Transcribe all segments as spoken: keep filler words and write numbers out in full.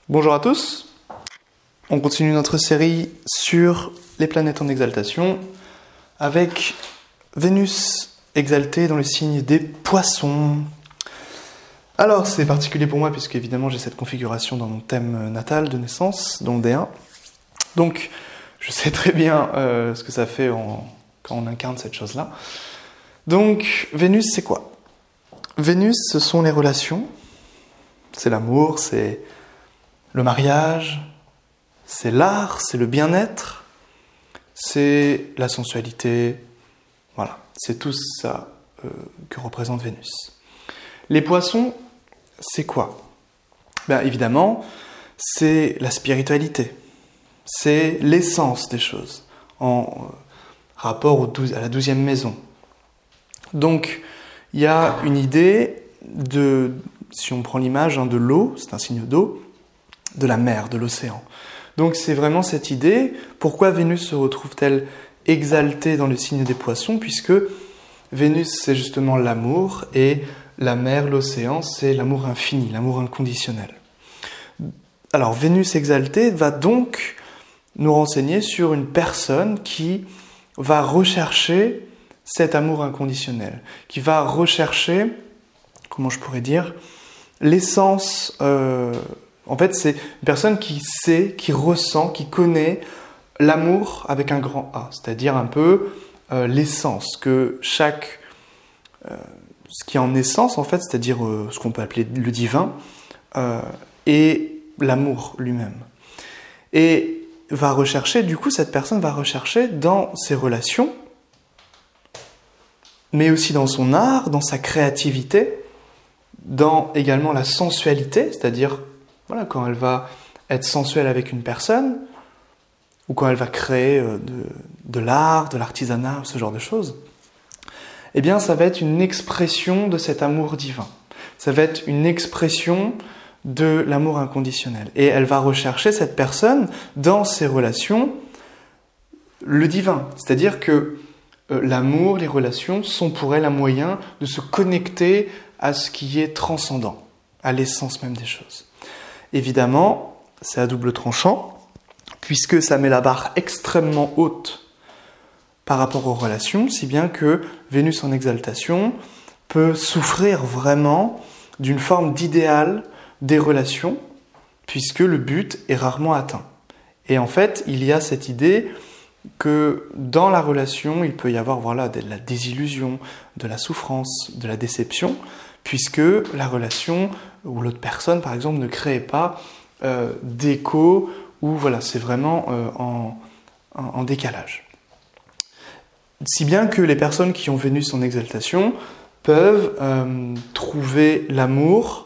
Bonjour à tous, on continue notre série sur les planètes en exaltation avec Vénus exaltée dans le signe des Poissons. Alors c'est particulier pour moi puisque évidemment j'ai cette configuration dans mon thème natal de naissance, donc D un. Donc je sais très bien euh, ce que ça fait en, quand on incarne cette chose-là. Donc Vénus c'est quoi ? Vénus ce sont les relations, c'est l'amour, c'est le mariage, c'est l'art, c'est le bien-être, c'est la sensualité, voilà, c'est tout ça euh, que représente Vénus. Les Poissons, c'est quoi ? Ben, évidemment, c'est la spiritualité, c'est l'essence des choses, en euh, rapport au douze, à la douzième maison. Donc, il y a une idée de, si on prend l'image hein, de l'eau, c'est un signe d'eau, de la mer, de l'océan. Donc c'est vraiment cette idée, pourquoi Vénus se retrouve-t-elle exaltée dans le signe des Poissons, puisque Vénus c'est justement l'amour, et la mer, l'océan, c'est l'amour infini, l'amour inconditionnel. Alors Vénus exaltée va donc nous renseigner sur une personne qui va rechercher cet amour inconditionnel, qui va rechercher, comment je pourrais dire, l'essence... Euh, En fait, c'est une personne qui sait, qui ressent, qui connaît l'amour avec un grand A, c'est-à-dire un peu euh, l'essence que chaque... Euh, ce qui est en essence, en fait, c'est-à-dire euh, ce qu'on peut appeler le divin, euh, et l'amour lui-même. Et va rechercher, du coup, cette personne va rechercher dans ses relations, mais aussi dans son art, dans sa créativité, dans également la sensualité, c'est-à-dire... Voilà, quand elle va être sensuelle avec une personne, ou quand elle va créer de, de l'art, de l'artisanat, ce genre de choses, eh bien, ça va être une expression de cet amour divin. Ça va être une expression de l'amour inconditionnel. Et elle va rechercher, cette personne, dans ses relations, le divin. C'est-à-dire que euh, l'amour, les relations, sont pour elle un moyen de se connecter à ce qui est transcendant, à l'essence même des choses. Évidemment, c'est à double tranchant, puisque ça met la barre extrêmement haute par rapport aux relations, si bien que Vénus en exaltation peut souffrir vraiment d'une forme d'idéal des relations, puisque le but est rarement atteint. Et en fait, il y a cette idée que dans la relation, il peut y avoir voilà, de la désillusion, de la souffrance, de la déception, puisque la relation ou l'autre personne, par exemple, ne crée pas euh, d'écho, ou voilà, c'est vraiment euh, en, en, en décalage. Si bien que les personnes qui ont Vénus en exaltation peuvent euh, trouver l'amour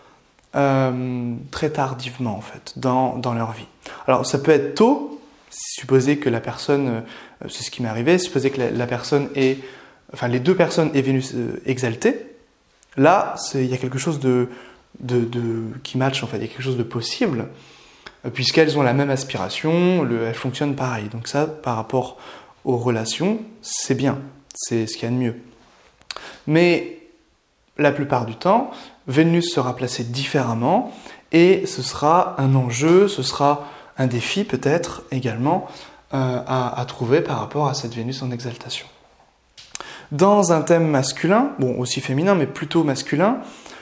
euh, très tardivement, en fait, dans, dans leur vie. Alors, ça peut être tôt, supposer que la personne, euh, c'est ce qui m'est arrivé, supposer que la, la personne est, enfin, les deux personnes aient Vénus euh, exaltée. Là, il y a quelque chose de, de, de, qui match, en fait, il y a quelque chose de possible, puisqu'elles ont la même aspiration, le, elles fonctionnent pareil. Donc ça, par rapport aux relations, c'est bien, c'est ce qu'il y a de mieux. Mais la plupart du temps, Vénus sera placée différemment, et ce sera un enjeu, ce sera un défi peut-être également euh, à, à trouver par rapport à cette Vénus en exaltation. Dans un thème masculin, bon aussi féminin, mais plutôt masculin,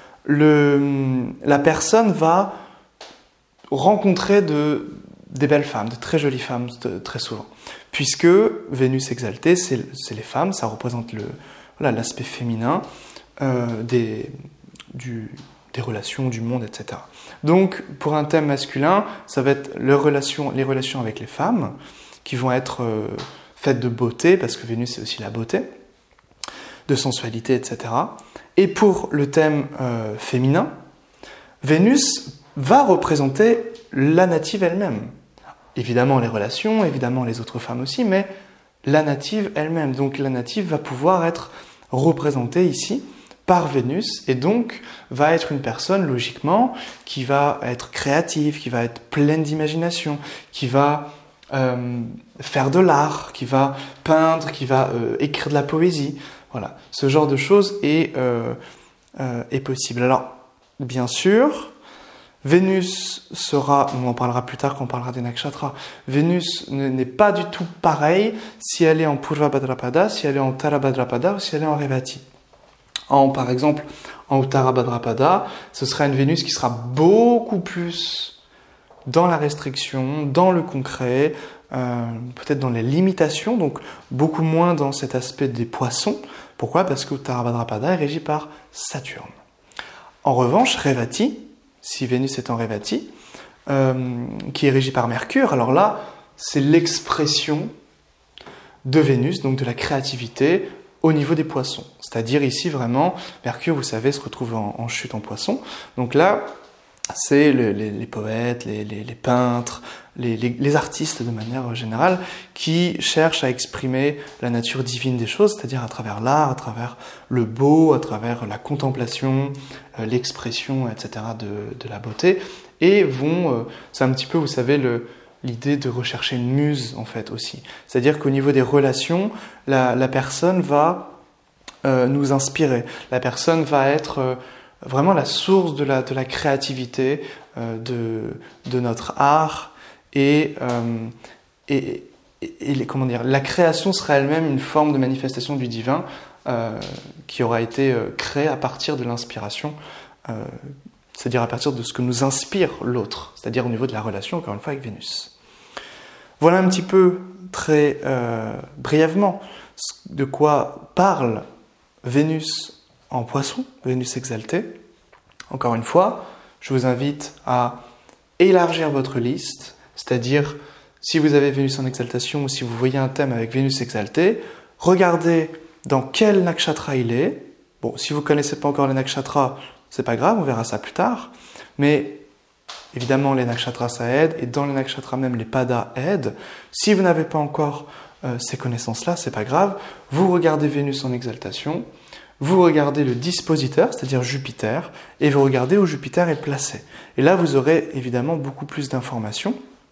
le, la personne va rencontrer de, des belles femmes, de très jolies femmes, de, très souvent. Puisque Vénus exaltée, c'est, c'est les femmes, ça représente le, voilà, l'aspect féminin euh, des, du, des relations, du monde, et cetera. Donc, pour un thème masculin, ça va être les relations, les relations avec les femmes, qui vont être euh, faites de beauté, parce que Vénus, c'est aussi la beauté, de sensualité, et cetera. Et pour le thème euh, féminin, Vénus va représenter la native elle-même. Évidemment les relations, évidemment les autres femmes aussi, mais la native elle-même. Donc la native va pouvoir être représentée ici par Vénus, et donc va être une personne, logiquement, qui va être créative, qui va être pleine d'imagination, qui va euh, faire de l'art, qui va peindre, qui va euh, écrire de la poésie. Voilà, ce genre de choses est, euh, euh, est possible. Alors, bien sûr, Vénus sera, on en parlera plus tard quand on parlera des nakshatras, Vénus n'est pas du tout pareille si elle est en Purva Bhadrapada, si elle est en Uttara Bhadrapada ou si elle est en Revati. En, par exemple, en Uttara Bhadrapada, ce sera une Vénus qui sera beaucoup plus dans la restriction, dans le concret, euh, peut-être dans les limitations, donc beaucoup moins dans cet aspect des poissons. Pourquoi ? Parce que Uttara Bhadrapada est régi par Saturne. En revanche, Revati, si Vénus est en Revati, euh, qui est régie par Mercure, alors là, c'est l'expression de Vénus, donc de la créativité au niveau des poissons. C'est-à-dire ici, vraiment, Mercure, vous savez, se retrouve en, en chute en poisson. Donc là, c'est le, les, les poètes, les, les, les peintres, les, les, les artistes de manière générale, qui cherchent à exprimer la nature divine des choses, c'est-à-dire à travers l'art, à travers le beau, à travers la contemplation, euh, l'expression, et cetera de, de la beauté, et vont, euh, c'est un petit peu, vous savez, le, l'idée de rechercher une muse, en fait, aussi. C'est-à-dire qu'au niveau des relations, la, la personne va euh, nous inspirer, la personne va être... Euh, vraiment la source de la, de la créativité, euh, de, de notre art, et, euh, et, et, et les, comment dire, la création sera elle-même une forme de manifestation du divin euh, qui aura été euh, créée à partir de l'inspiration, euh, c'est-à-dire à partir de ce que nous inspire l'autre, c'est-à-dire au niveau de la relation, encore une fois, avec Vénus. Voilà un petit peu, très euh, brièvement, de quoi parle Vénus en Poisson, Vénus exaltée. Encore une fois, je vous invite à élargir votre liste, c'est-à-dire si vous avez Vénus en exaltation ou si vous voyez un thème avec Vénus exaltée, regardez dans quel nakshatra il est. Bon, si vous ne connaissez pas encore les nakshatras, c'est pas grave, on verra ça plus tard, mais évidemment les nakshatras ça aide, et dans les nakshatras même les padas aident. Si vous n'avez pas encore euh, ces connaissances-là, c'est pas grave, vous regardez Vénus en exaltation, vous regardez le dispositeur, c'est-à-dire Jupiter, et vous regardez où Jupiter est placé. Et là, vous aurez évidemment beaucoup plus d'informations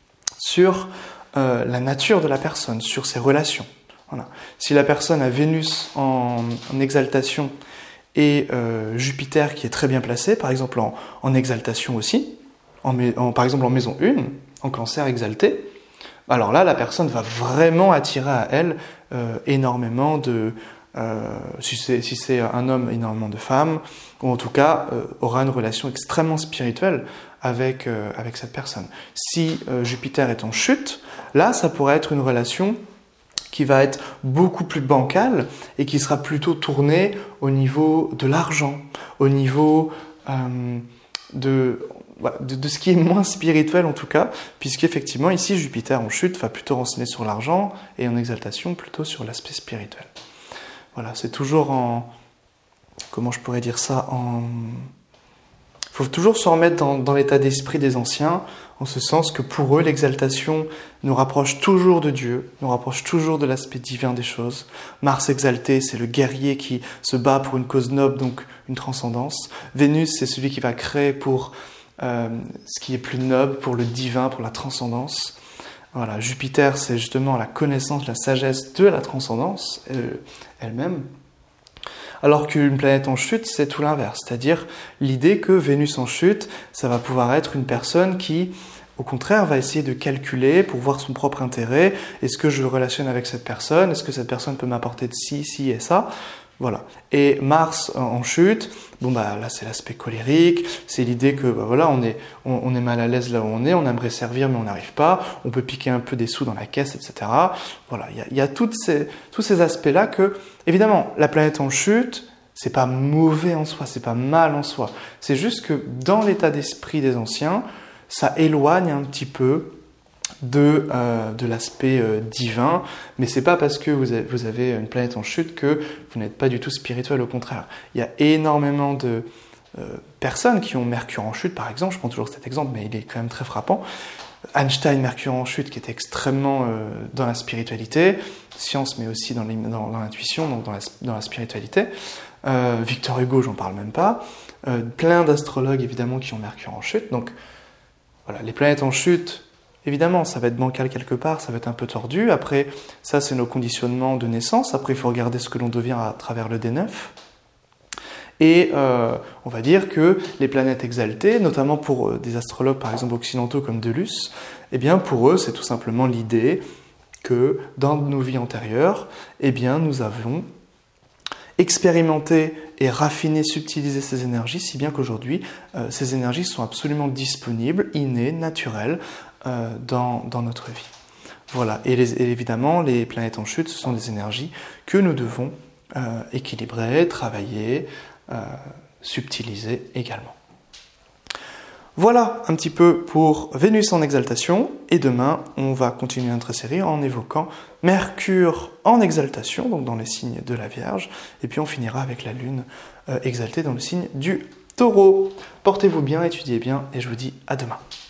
sur euh, la nature de la personne, sur ses relations. Voilà. Si la personne a Vénus en, en exaltation et euh, Jupiter qui est très bien placé, par exemple en, en exaltation aussi, en, en, par exemple en maison un, en Cancer exalté, alors là, la personne va vraiment attirer à elle euh, énormément de... Euh, si, c'est, si c'est un homme, énormément de femmes, ou en tout cas euh, aura une relation extrêmement spirituelle avec, euh, avec cette personne. Si euh, Jupiter est en chute, là ça pourrait être une relation qui va être beaucoup plus bancale et qui sera plutôt tournée au niveau de l'argent, au niveau euh, de, de, de ce qui est moins spirituel en tout cas, puisqu'effectivement ici Jupiter en chute va plutôt renseigner sur l'argent et en exaltation plutôt sur l'aspect spirituel. Voilà, c'est toujours en... Comment je pourrais dire ça en... Il faut toujours se remettre dans, dans l'état d'esprit des anciens, en ce sens que pour eux, l'exaltation nous rapproche toujours de Dieu, nous rapproche toujours de l'aspect divin des choses. Mars exalté, c'est le guerrier qui se bat pour une cause noble, donc une transcendance. Vénus, c'est celui qui va créer pour euh, ce qui est plus noble, pour le divin, pour la transcendance. Voilà, Jupiter, c'est justement la connaissance, la sagesse de la transcendance euh, elle-même. Alors qu'une planète en chute, c'est tout l'inverse. C'est-à-dire l'idée que Vénus en chute, ça va pouvoir être une personne qui, au contraire, va essayer de calculer pour voir son propre intérêt. Est-ce que je relationne avec cette personne ? Est-ce que cette personne peut m'apporter de ci, ci et ça ? Voilà. Et Mars en chute, bon bah là c'est l'aspect colérique, c'est l'idée que bah voilà on est on, on est mal à l'aise là où on est, on aimerait servir mais on n'arrive pas, on peut piquer un peu des sous dans la caisse, et cetera. Voilà, il y a, il y a toutes ces, tous ces aspects-là que évidemment la planète en chute, c'est pas mauvais en soi, c'est pas mal en soi. C'est juste que dans l'état d'esprit des anciens, ça éloigne un petit peu de, euh, de l'aspect euh, divin, mais c'est pas parce que vous avez, vous avez une planète en chute que vous n'êtes pas du tout spirituel, au contraire. Il y a énormément de euh, personnes qui ont Mercure en chute, par exemple, je prends toujours cet exemple, mais il est quand même très frappant. Einstein, Mercure en chute, qui était extrêmement euh, dans la spiritualité, science, mais aussi dans, dans, dans l'intuition, donc dans la, dans la spiritualité. Euh, Victor Hugo, j'en parle même pas. Euh, plein d'astrologues, évidemment, qui ont Mercure en chute. Donc, voilà, les planètes en chute, évidemment, ça va être bancal quelque part, ça va être un peu tordu. Après, ça, c'est nos conditionnements de naissance. Après, il faut regarder ce que l'on devient à travers le D neuf. Et euh, on va dire que les planètes exaltées, notamment pour euh, des astrologues par exemple occidentaux comme Deleuze, eh bien pour eux c'est tout simplement l'idée que dans nos vies antérieures, eh bien nous avons expérimenter et raffiner, subtiliser ces énergies, si bien qu'aujourd'hui, euh, ces énergies sont absolument disponibles, innées, naturelles, euh, dans, dans notre vie. Voilà, et, les, et évidemment, les planètes en chute, ce sont des énergies que nous devons euh, équilibrer, travailler, euh, subtiliser également. Voilà un petit peu pour Vénus en exaltation, et demain on va continuer notre série en évoquant Mercure en exaltation, donc dans les signes de la Vierge, et puis on finira avec la Lune euh, exaltée dans le signe du Taureau. Portez-vous bien, étudiez bien, et je vous dis à demain.